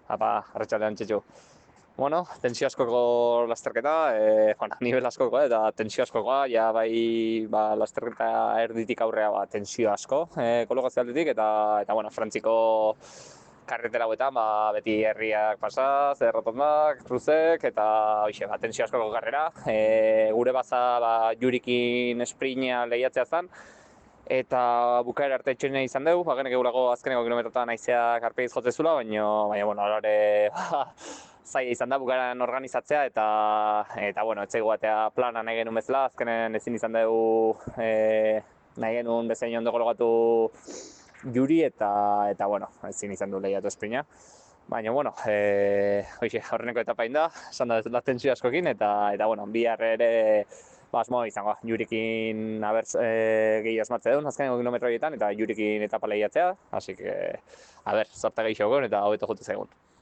Apa, arratsaldean txetxu. Bueno, tensio askoko lasterketa, nivel askoko eta tensio askokoa, ja lasterketa erditik aurrea tensio asko, kolokazio aldetik, eta Frantziko karretera hauetan, beti herriak pasaz, errotondak, kruzek, eta tensio askoko karrera. Gure baza, Jurikin esprina lehiatzea zen, eta bukaera arte etxene izan dugu, genek egurako azkeneko kilometrotan aizeak arpegiz jotzezula, baina alare zaila izan da bukaeran organizatzea, eta etzaigu batea plana nahi genuen bezala, azkenen ezin izan dugu nahi genuen bezain ondo kologatu Juri, eta ezin izan du lehiatu esprina. Baina, horreneko etapa inda, esan da tensio askokin, eta bihar ere asmoa izango, Jurikin gehi asmatzea duen, azkeneko kilometroietan, eta Jurikin etapa lehiatzea, así que, sorte gehi xogon, eta hobeto jote zaigun.